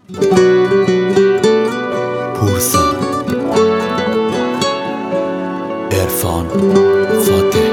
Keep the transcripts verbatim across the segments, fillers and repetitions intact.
پورسا عرفان فاتح.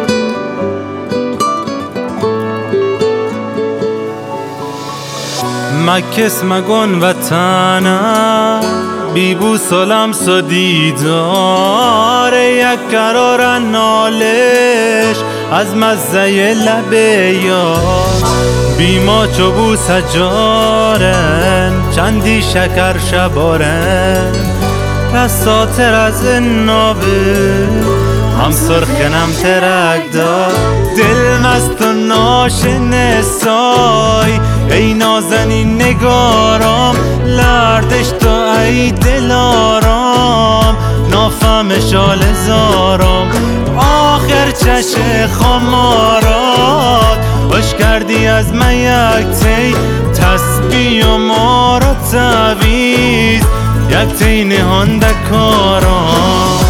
مکس مگن وطنم بی بو سلام سو دیدار یک قرار نالش از مزه لبه یار بی ما چو بو سجارن چندی شکر شبارن رساتر از نابه هم سرخنم ترک دار دل مست و ناشنه سای ای نازنین نگارام لردش تو ای دلارام نافم شال زارام آخر چش خمارات باش کردی از من یک تی تسبیح و ما را تعویز یک تی نهان دکارام.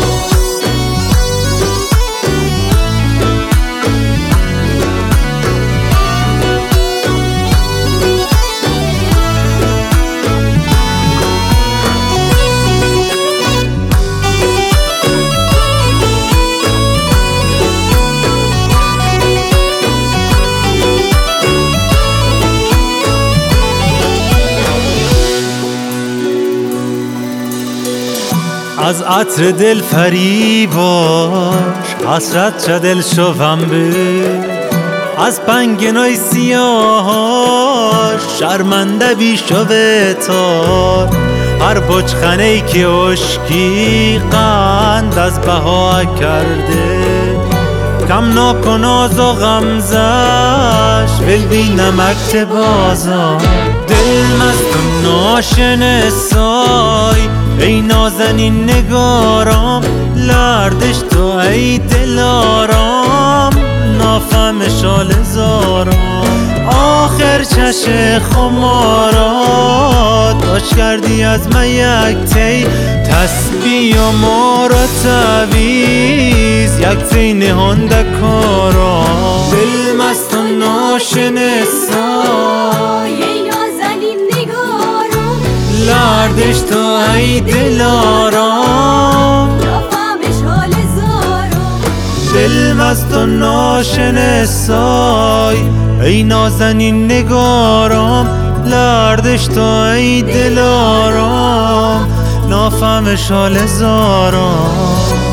از عطر دل فریباش حسرت چه دل شوم به از پنگنای سیاهاش شرمنده بی شوه تار هر بچخانه ای که اشکی قند از بها کرده کم ناکن آز و غمزش ول بی نمک بازار دل مست و ناشنه سای ای نازنین نگارام لردش تو ای دلارام نافم شال زارام آخر چش خمارات باش کردی از من یک تی تسبیح و ما را تعویز یک تی نهان دکارام دل مست و ناشنه سای لردش تو ای دلارام نافمش حال زارام دل مست و ناشنه سای ای نازنین نگارام لردش تو ای دلارام نافمش حال زارام.